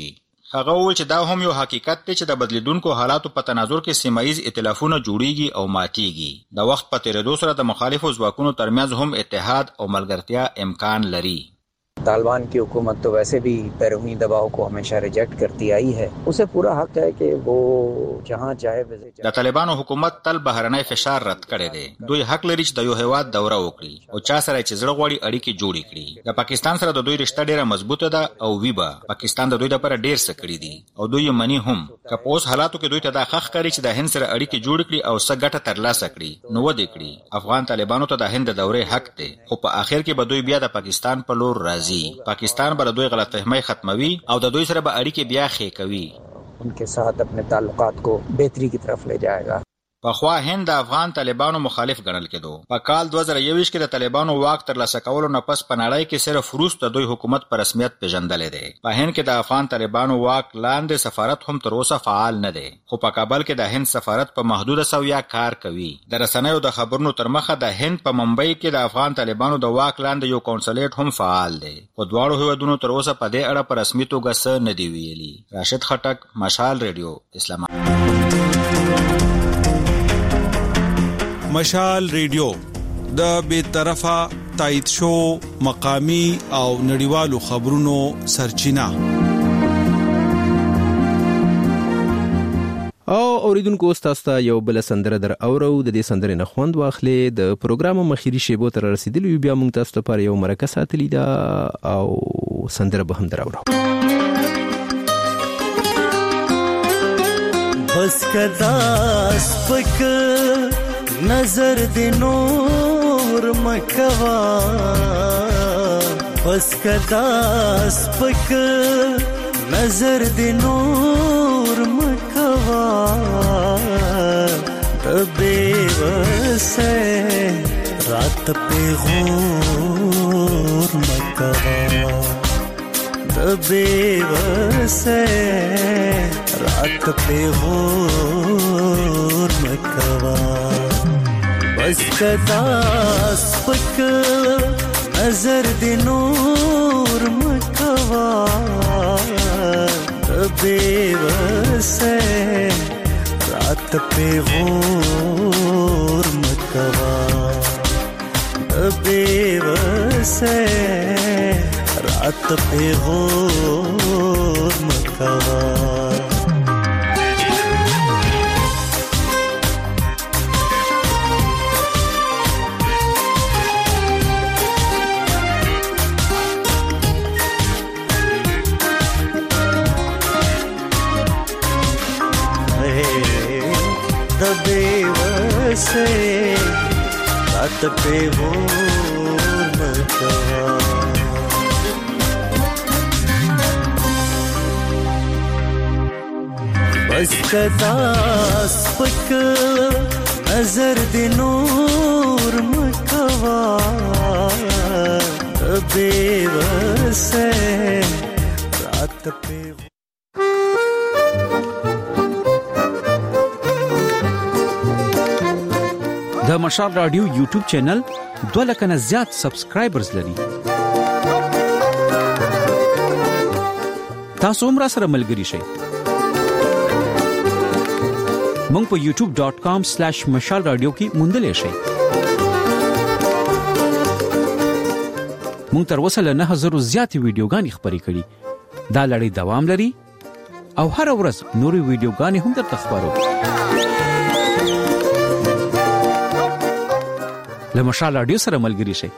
هغه وویل چې دا هم یو حقیقت دی چې د بدلیدونکو حالاتو په تناظر کې سیمایي ائتلافونه جوړیږي او ماتیږي. د وخت په تیریدو سره د مخالفو ځواکونو ترمنځ هم اتحاد او ملګرتیا امکان لري. तालिबान की हुकूमत तो वैसे भी बैरूनी दबाव को हमेशा रिजेक्ट करती आई है, उसे पूरा हक है कि वो जहां चाहे विजिट. د طالبانو حکومت تل بهرنی فشار رد کړی دی. دوی حق لري چې د یو هیواد دوره وکړي او چا سره چې زړه غواړي اړیکې جوړې کړي. د پاکستان سره د دوی رشتہ ډیره مضبوطه ده او ویبا پاکستان د دوی لپاره ډیر څه کړی دي او دوی یې مني هم. که په اوس حالاتو کې دوی ته دا حق کړی چې د هند سره اړیکې جوړ کړي او څه ګټه ترلاسه کړي نو ودی کړي. افغان طالبانو ته د هند د دورې حق دی، خو په اخر کې به دوی بیا د پاکستان په لور راځي. پاکستان بر دوی غلط فهمي ختموي او د دوی سره به اړیکې بیا ښې کوي. उनके साथ अपने ताल्लुकात को बेहतरी की तरफ ले जाएगा. پخوا هند د افغان طالبانو مخالف ګڼل کېدو. په کال دوه زره یو کې د طالبانو واک ترلاسه کولو نه پس په نړۍ کې صرف روس د دوی حکومت په رسمیت پیژندل دی. په هند کې د افغان طالبانو واک لاندې سفارت هم تر اوسه فعال نه دی، خو په کابل کې د هند سفارت په محدوده سویا کار کوي. د رسنیو د خبرونو تر مخه د هند په ممبئی کې د افغان طالبانو د واک لاندې یو کونسلیټ هم فعال دی. په دواړو هیوادونو تر اوسه په دې اړه په رسمي توګه څه نه دی ویلي. راشد خټک، مشال ریډیو، اسلام آباد. مشال ریډیو د بے طرفه تایید شو مقامی او نړیوالو خبرونو سرچینه. او اوریدونکو تاسو ته یو بل سندره در اورو د دې سندرې نه خوند واخلې. د پروګرام مخیری شیبو تر رسیدلی بیا موږ تاسو ته پر یو مرکه ساتلی دا او سندره به هم در اورو. بس کدا سپک नजर दे नूर मकवा, बस कदास पक नजर दे नूर मकवा, तबे वसे रात पे गौर मकवा, तबे वसे रात पे गौर मकवा. बस कदास पक नजर दे नूर मकवा, बेवसे रात पे गौर मकवा, बेवसे रात पे गौर मकवा. से रात पे हो मकवा. बस कदास पक नजर दे नूर मकवा, बेवसे रात पे. د مشال رادیو یوټیوب چینل دوه لک نه زیات سبسکرایبرز لري. تاسو هم را سره ملګري شئ. مونږ په یوټیوب ډاٹ کام سلیش مشال رادیو کې موندلې شئ. مونږ تر اوسه له نه هزار زیاتې ویډیوګانې خپرې کړې. دا لړۍ دوام لري او هر ورځ نورې ویډیوګانې هم درته خبرو. له مشال رادیو سره ملګري شئ.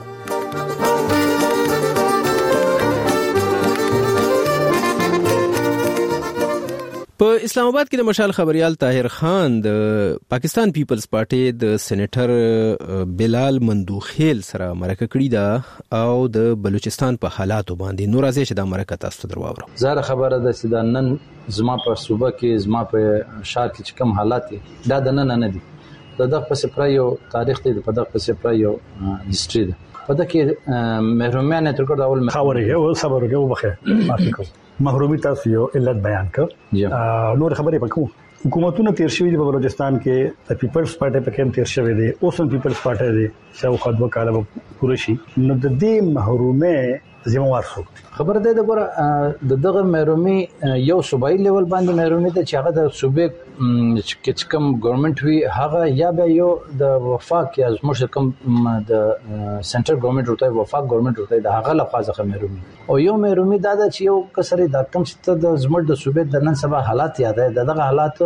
په اسلام آباد کې د مشال خبريال طاهر خان د پاکستان پیپلز پارټي د سېنیټر بلال مندوخیل سره مرکه کړې ده او د بلوچستان په حالاتو باندې نور ازې چې د مرکه تاسو درواورو. زاره خبره ده چې د نن زما په صوبه کې زما په شهر کې کوم حالات دي دا د نن نه دي. د دغه په سپرا یو تاریخ دی، په دغه په سپرا یو هیستوري ده. په دغه کې محرومیت تر کوم ډول خبره او صبر وکړو بخیر معافي کوم محرومي تاسو یو علت بیان کړ. نور خبرې پکو حکومتونه تیر شوی دی په بلوچستان کې د پیپلز پارټي په کې تیر شوی دی، اوسن پیپلز پارټي دی چې خو دوه کاله پوره شي. نو د دې محرومه ذمہوار څوک خبر ده د ګوره د دغه محرومي یو صوبایي لیول باندې محرومي ده چې هغه د صوبې کې کوم ګورنمنت وی هغه یا به یو د وفاق یا زموږ کوم د سنټر ګورنمنت ورته وفاق ګورنمنت ورته د هغه لخوا ځخه محرومي او یو محرومي دا چې یو کسري د کم ست د زموږ د صوبې د نن سبا حالات یاد ده دغه حالات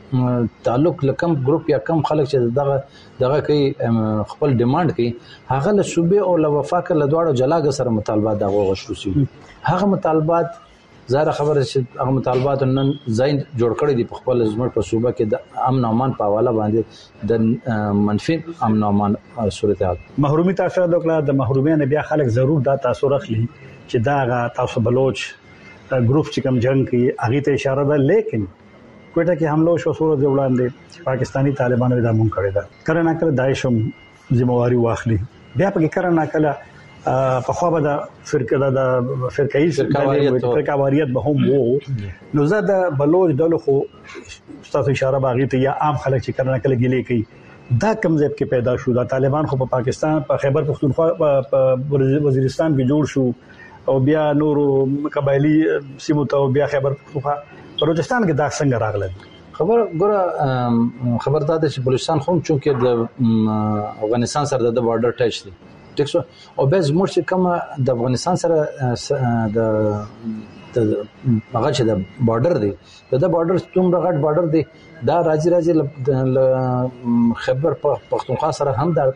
تعلق لکم ګروپ یا کم خلک چې دغه دغه کوي خپل ډیماند کوي هغه له صوبې او له وفاق له دواړو جلاګ سره مطالبات دغه غوښتو شي هغه مطالبات زاره خبره چې هغه مطالبات نن زین جوړ کړی دي په خپل زموږ په صوبه کې د امن او امان په حواله باندې د منفي امن او امان صورتحال محرومي تاسو د کله د محرومین بیا خلک ضرور دا تاسو رخلی چې دا تاسو بلوچ ګروپ چې کوم جنگ کوي هغه ته اشاره ده لیکن کوټه کې حمله شو سورو د وړاندې پاکستانی طالبانو دا مونږ کړی دا کله نه کله داعش هم ذمہواری واخلي بیا په کې کله نه کله په خو به د فرقه د فرقایي فرقاواریت به هم وو نو زه د بلوچ دلو خو تاسو اشاره باغی ته یا عام خلک چې کله نه کله ګلې کوي دا کم ځای کې پیدا شو دا طالبان خو په پاکستان په خیبر پختونخوا په وزیرستان کې جوړ شو او بیا نورو قبایلی سیمو ته بیا خیبر پختونخوا بلوچستان کې دا څنګه راغله خبر ګوره خبر دا چې بلوچستان خو چونکه د افغانستان سره د بارډر ټچ دي ټیک شو او به زموږ چې کوم د افغانستان سره د د هغه چې د بارډر دی د بارډر څومره غټ بارډر دی دا راځي راځي د خیبر پختونخوا سره هم د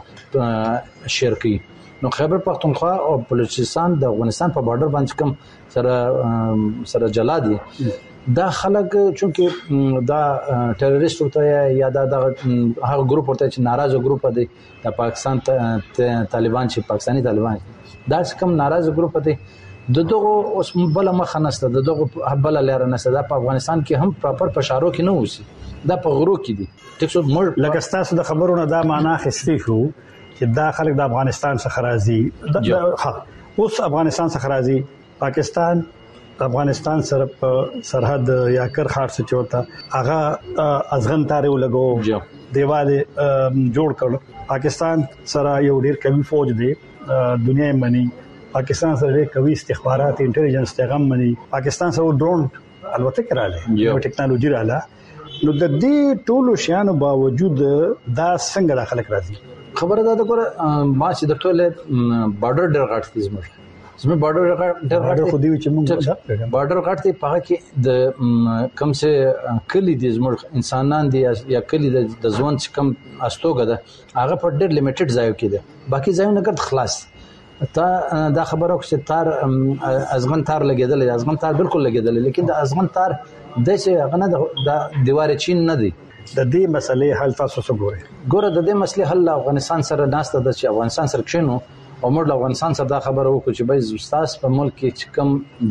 بارډر شیر کوي نو خیبر پختونخوا او بلوچستان د افغانستان په بارډر باندې کوم سره سره جلا دي دا خلک چونکه دا ټیرریست ورته یا دا د هغه ګروپ ورته چې ناراضه ګروپ دی د پاکستان طالبان چې پاکستانی طالبان دا کوم ناراضه ګروپ دی د دغه اوس بل مخ نسته د دغه بل لاره نسته دا په افغانستان کې هم پراپر پشارو کې نه وسی دا په غرو کې دي ټیک شو مړ لکه تاسو د خبرونو دا معنا خستې شو چې دا خلک د افغانستان څخه راځي ها اوس افغانستان څخه راځي پاکستان افغانستان سره په سرحد یا کرخاټ څخه چورته هغه ازغن تارې ولګو دیواله جوړ کړ پاکستان سره یو ډیر قوي فوج دی دنیا منی پاکستان سره ډیر قوي استخبارات انټيليجنس پیغام منی پاکستان سره ډرون البته کړاله یو ټیکنالوژي رااله نو د دې ټولو شیانو باوجود دا څنګه داخله راځي خبره ده ګوره ما چې د ټوله بارډر ډیر غټ دي زموږ زموږ بارډر ډیر غټ خو دی چې موږ بارډر غټ دی په کې د کم څه کلی دي زموږ انسانان دي یا کلی د ځوان چې کم استوګه ده هغه په ډیر لیمیټډ ځایو کې ده باقي ځایونه کړه خلاص تا دا خبره چې تار ازغن تار لګیدل ازغن تار بالکل لګیدل لیکن د ازغن تار د چې هغه نه د دیوار چین نه دی د دې مسلې حل تاسو څه ګورئ ګوره د دې مسلې حل افغانستان سره ناسته د چې افغانستان سره کښینو او موږ افغانستان سره دا خبره وکړو چې به زوستاس په ملک کې کم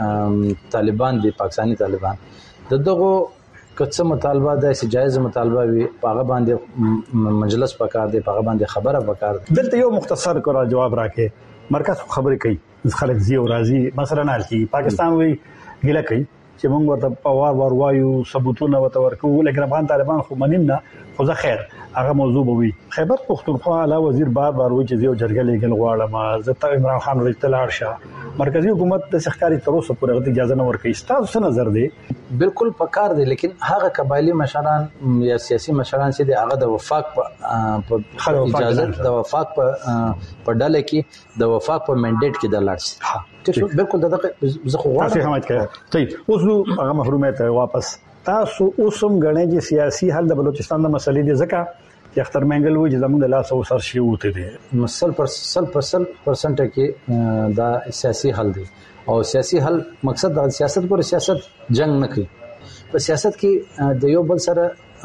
د طالبان دي پاکستانی طالبان د دغه کڅه مطالبه د جایز مطالبه وي هغه باندې مجلس پکار دی هغه باندې خبره پکار دی دلته یو مختصر کړه جواب راکې مرکز خبرې کوي خلک زیو راضي مثلا نه کی پاکستان وی ګیله کوي چې موږ ورته په وار وار وایو ثبوتونه وته ورکو لکه افغان طالبان خو منیم نه خو زه خیر هغه موضوع به وي خیبر پختونخوا اعلی وزیر بار بار وایي چې یو جرګه لګل غواړم زه ته عمران خان ورته لاړ شه مرکزی حکومت د سخکاری تر اوسه پورې اجازه نه ورکړي تاسو څه نظر دی بالکل پکار دی لیکن هغه قبایلی مشران یا سیاسي مشران چې د هغه د وفاق په اجازه د وفاق په په ډله کې د وفاق په منډیټ کې د لاړ بالکل دغه زه خو تاسو هم کوي صحیح اوس نو هغه محرومیت واپس تاسو اوسم غنئ چې سیاسي حل د بلوچستان د مسلې دی ځکه چې اختر منګل وایي چې زموږ د لاس او سر شي وته دي مسل پر سل پر سل پرسنټ کې دا سیاسي حل دی او سیاسي حل مقصد د سیاست پر سیاست جنگ نه کوي په سیاست کې د یو بل سره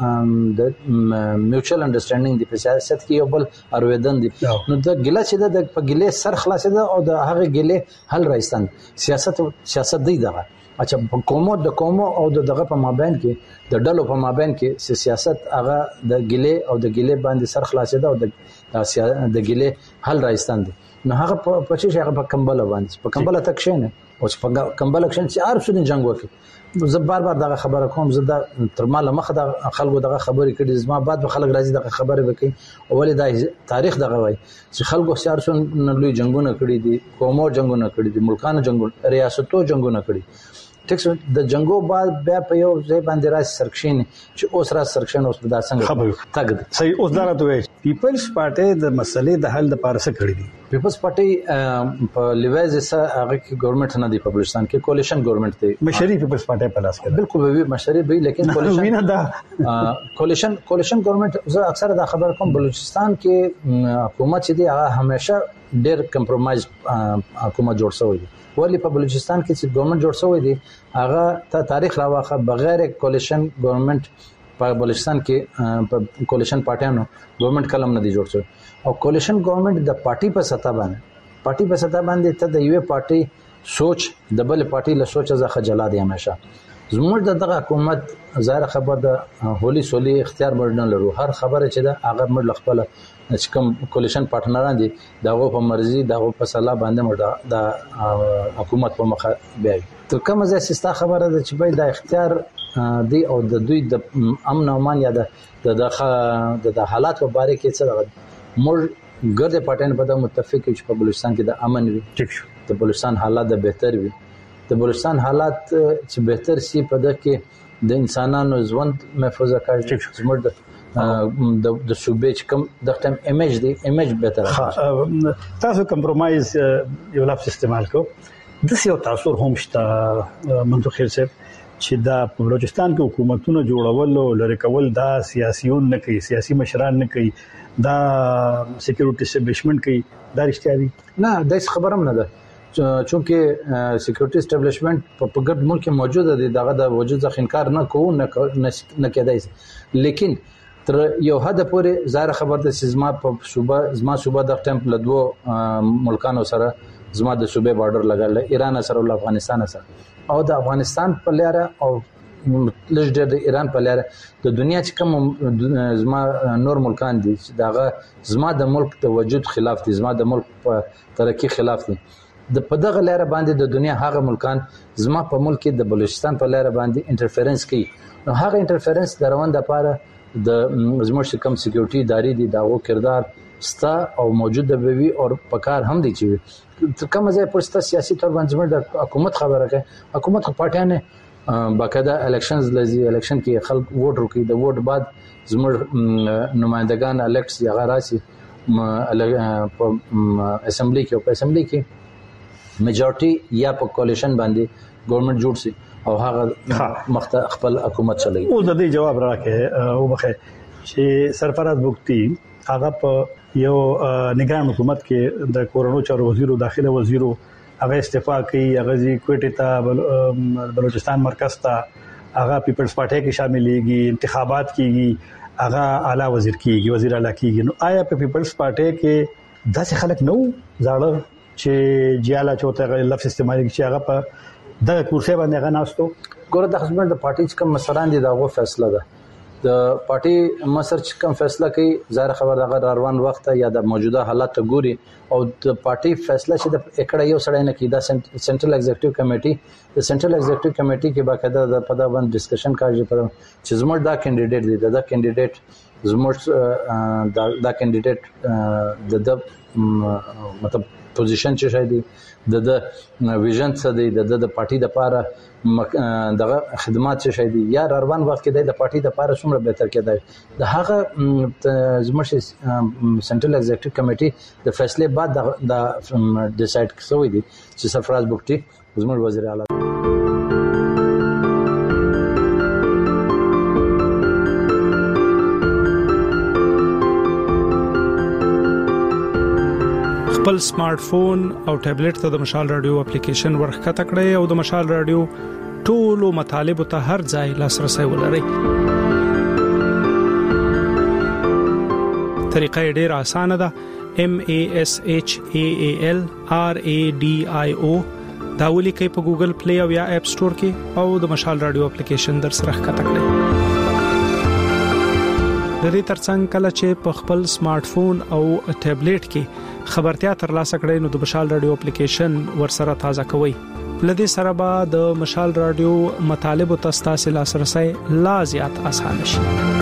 د میوچوال انډرستانډینګ دی په سیاست کې یو بل ارویدن دی نو د ګله چې د په ګله سر خلاص ده او د هغه ګله حل راځن سیاست سیاست دی دغه اچھا په کومو د کومو او دغه په مابین کې د ډلو په مابین کې سیاست هغه د ګله او د ګله باندې سر خلاص ده او د د ګله حل راځن دي نو هغه په چې هغه په کمبل باندې په کمبل تک شنه او په کمبل کې چې عارف شو جنگ وکړي زه بار بار دغه خبره کوم زه د ترماله مخ د خلکو دغه خبرې کړي زما بعد به خلک راځي دغه خبره وکړي او ولې د تاریخ دغه وای چې خلکو سیار شون لوی جنگونه کړي دي قومو جنگونه کړي دي ملکانو جنگونه ریاستو جنگونه کړي ټیک د جنگو بعد بیا په یو ځای باندې راځي سرکشن چې اوس را سرکشن اوس د څنګه خبره تګ صحیح اوس دا راته وایي پیپلز پارټي د مسلې د حل لپاره څه کړی دي پیپلز پارټي په لیوایز سره هغه کې ګورنمنت نه دی په بلوچستان کې کولیشن ګورنمنت دی مشري پیپلز پارټي په لاس کې بالکل به مشري به لیکن کولیشن دا کولیشن کولیشن ګورنمنت زه اکثر دا خبر کوم بلوچستان کې حکومت چې دی هغه همیشه ډېر کمپرمایز حکومت جوړ شوی دی ولی په بلوچستان کې چې ګورنمنت جوړ شوی دی هغه ته تاریخ راوخه بغیر کولیشن ګورنمنت په بلوچستان کې په کولیشن پارټیانو ګورنمنت کلم نه دی جوړ شوی او کولیشن ګورنمنت د پارټي په سطح باندې پارټي په سطح باندې ته د یو پارټي سوچ د بل پارټي له سوچ څخه جلا دی همیشه زموږ دغه حکومت ظاهر خبر د هولي سولي اختیار برنه لرو هر خبره چې دا هغه مړ خپل چې کوم کولیشن پارټنران دي دغه په مرزي دغه په صلاح باندې مړ د حکومت په مخه بیا تر کومه ځای سستا خبره ده چې باید د اختیار دی او د دوی د امن او امان یا د د حالات په اړه کې څه ده موږ ګرځي پټن په د متفق چې په بلوچستان کې د امن وي ټیک شو د بلوچستان حالات د بهتر وي د بلوچستان حالات چې بهتر سي په د کې د انسانانو ژوند محفوظ کړي زموږ د د د صوبې چې کوم د ټیم ایمیج دی ایمیج بهتره تاسو کمپرمایز یو لفظ استعمال کو د سیو تاثیر هم شته منطق خیر صاحب چې دا په بلوچستان کې حکومتونه جوړول او لری کول دا سیاسيون نه کوي سیاسي مشران نه کوي دا سکیورټي اسټابلیشمنت کوي دا رښتیا دي نه د خبرم نه ده چونکه سکیورټي اسټابلیشمنت په ګډ ملک موجوده دي دغه د وجود ځخ انکار نه کوو نه نه کېدای لیکن تر یو حد پورې ظاهر خبر ده چې زما په صوبه زما صوبه د ټیم په دوه ملکانو سره زما د صوبې بارډر لګل ایران سره او افغانستان سره او د افغانستان په لاره او لږ ډېر د ایران په لاره د دنیا چې کوم زما نور ملکان دي دغه زما د ملک د وجود خلاف دي زما د ملک په ترقی خلاف دي د په دغه لاره باندې د دنیا هغه ملکان زما په ملک د بلوچستان په لاره باندې انټرفیرنس کوي نو هغه انټرفیرنس د روان د لپاره د زموږ کوم سکیورټي ادارې دي داغو کردار ستا او موجود د بوي او پکار هم دي چې کوم ځای پر ستا سیاسي تور باندې زموږ د حکومت خبره کوي حکومت پارټیانه باقاعده الیکشنز لذي الیکشن کې خلک ووټ ورکړي د ووټ بعد زموږ نمائندگان الیکټس یا غراسي په اسمبلی کې او په اسمبلی کې میجورټي یا په کولیشن باندې ګورنمنت جوړ شي او هغه مخته خپل حکومت چلایي او د دې جواب راکې او بخې چې سرفراز بوکتی هغه په یو نگران حکومت کې د کورونو چارو وزیر او داخله وزیر هغه استعفا کوي هغه زی کوټه ته بلوچستان مرکز ته هغه پیپلز پارټي کې شاملېږي انتخابات کیږي هغه اعلی وزیر کیږي وزیر اعلی کیږي نو آیا په پیپلز پارټي کې داسې خلک نو زاړه چې جیاله چوته لفظ استعمالي چې هغه په د کورسې باندې غناستو ګوره د خدمت د پارټي کوم مسران دي دغه فیصله ده د پارټي مصر چې کوم فیصله کوي ظاهر خبر دغه روان وخت یا د موجوده حالات ته ګوري او د پارټي فیصله چې د اکړه یو سړی نه کی دا سنټرل ایگزیکټیو کمیټي د سنټرل ایگزیکټیو کمیټي کې باقاعده د پدا باندې ډسکشن کوي پر چې زموږ دا کینډیډیټ دی دا کینډیډیټ زموږ دا دا کینډیډیټ د د مطلب پوزیشن چې شای دی د د ویژن څه دی د د پارټي د لپاره دغه خدمات چې شای دي یا روان وخت کې د پارټي د لپاره څومره بهتر کېدای د هغه زموږ سنټرل ایگزیکټیو کمیټي د فیصله بعد د ډیسایډ کوي دي چې سرفراز بوکټي زموږ وزیر اعلی خپل سمارټ فون او ټابلیټ ته د مشال رادیو اپلیکیشن ورخته کړئ او د مشال رادیو ټولو مطالب ته هر ځای لاسرسي ولرئ. طریقه ډیره اسانه ده. M A S H A A L R A D I O دا ولیکئ په ګوګل پلی او یا اپ سٹور کې او د مشال رادیو اپلیکیشن در سره ښکته کړئ. د دې ترڅنګ کله چې په خپل سمارټ فون او ټابلیټ کې خبرتیا ترلاسه کړئ نو د مشال رادیو اپلیکیشن ورسره تازه کوئ. لدې سره به د مشال رادیو مطالب او تاسو لاسرسي لا زیات آسان شي.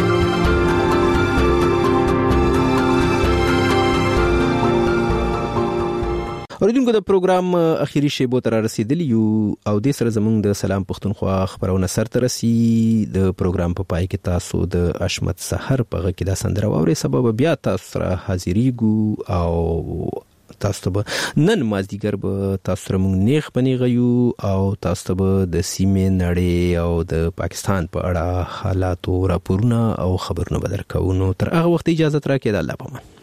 اوریدونکو د پروګرام اخیری شیبو تر رسیدلی یو او د سره زمونږ د سلام پښتونخوا خبرونه سره رسي. د پروګرام په پای کې تاسو د اشمت سحر په غږ کې د سندره ووري سبب بیا تاسو سره حاضرېګو او تاسو به نن مازدیګر به تاسو سره مونږ نیغ بنیغیو او تاسو به د سیمې نړۍ او د پاکستان په اړه حالات او راپورونه او خبرونه بدر کوو. نو تر هغه وخت اجازه راکړئ. د الله پامان.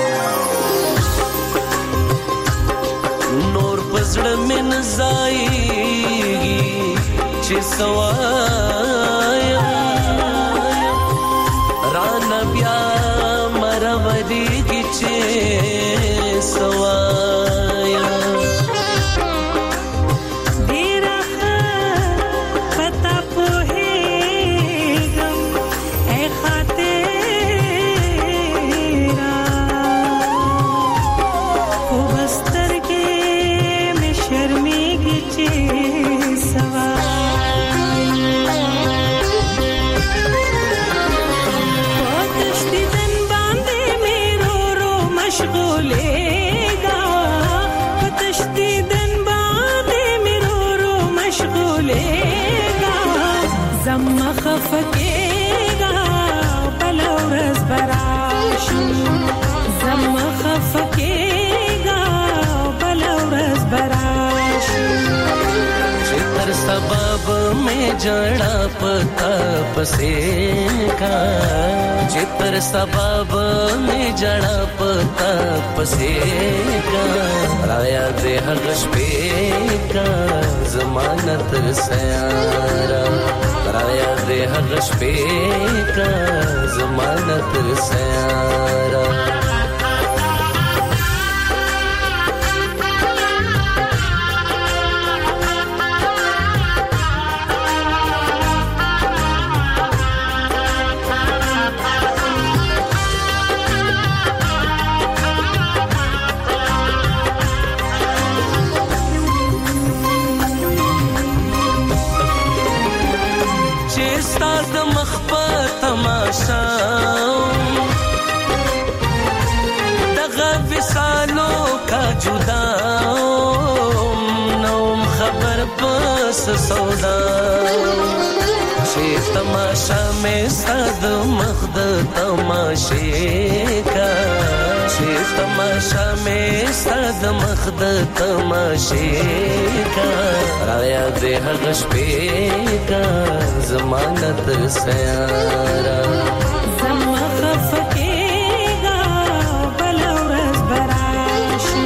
نور پزړه من زایږي چې سوایا رانه بیا مرودېږي چې سوایا ډېره ښه پتا پوهېږم ای خاطره خو بسترګې مې شرمېږي چې خفکېګا بل ورځ براشي زما خفکېګا بل ورځ براشي چې تر سبب مې جړا پتا پسې کا چې تر سبب مې جړا پتا پسې کا رایا دې هغه شپې کا ضمانت سیارا رایا دې هغه شپې کا ضمانت سیارا دغه وسالو کا جدا نوم خبر پس سودا چې تماشا مې صد مخد تماشې کا چې تماشا مې صد مخد تماشې کا رایا دې هغه شپې کا ضمانت سیارا زما خفکېګا بل ورځ براشي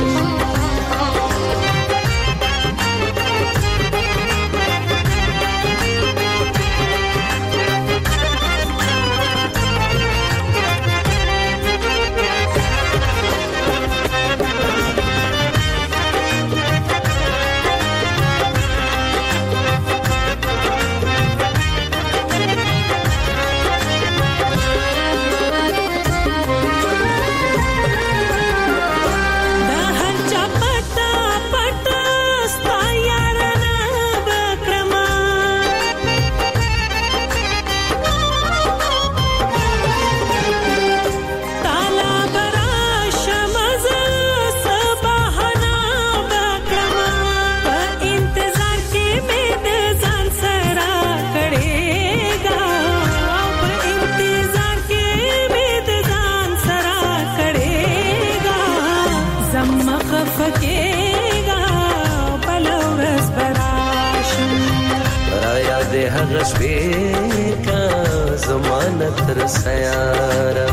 هغه شپې کا ضمانت سیارا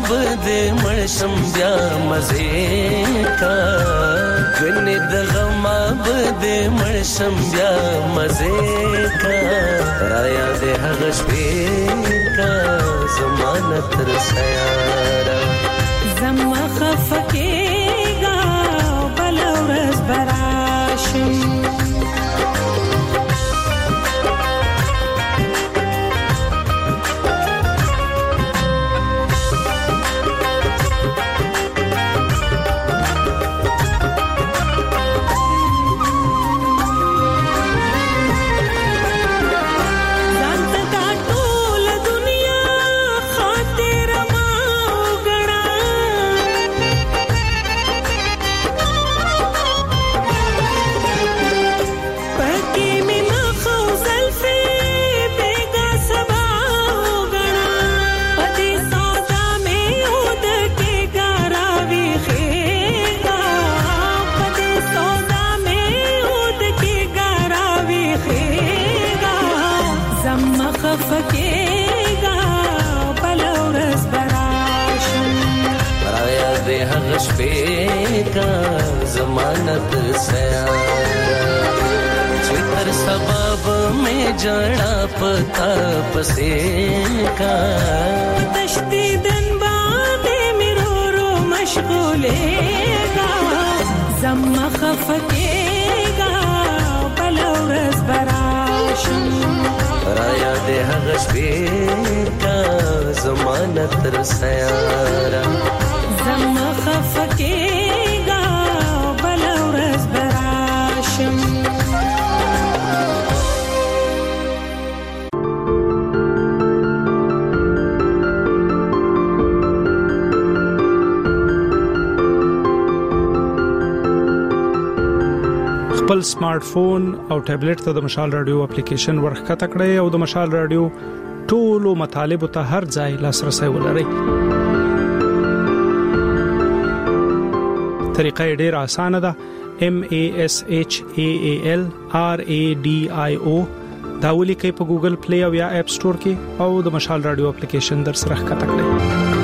بده مرشم بیا مزه کا غنه د غم بده مرشم بیا مزه کا رایا دې هغه شپې کا زمانه تر سیاره زما خفکیگا بل ورځ براشم जमानत सयारा चितर सबब में जड़ा पता पसे का तश्ती दिन बादे मेरो रो मशगूलेगा जम्मा खफकेगा बलौरस बराशम राया दे हगश का जमानत सयारा जम्मा खफकेगा बलौरस बराशम خپل سمارټ فون او ټابلیټ ته د مشال رادیو اپلیکیشن ورخه تکړه او د مشال رادیو ټولو مطالب ته هر ځای لاسرسي ولرئ. طریقه ډیره اسانه ده. M A S H A A L R A D I O دا ولي کې په ګوګل پلی او یا اپ سٹور کې او د مشال رادیو اپلیکیشن در سره ښکته کړئ.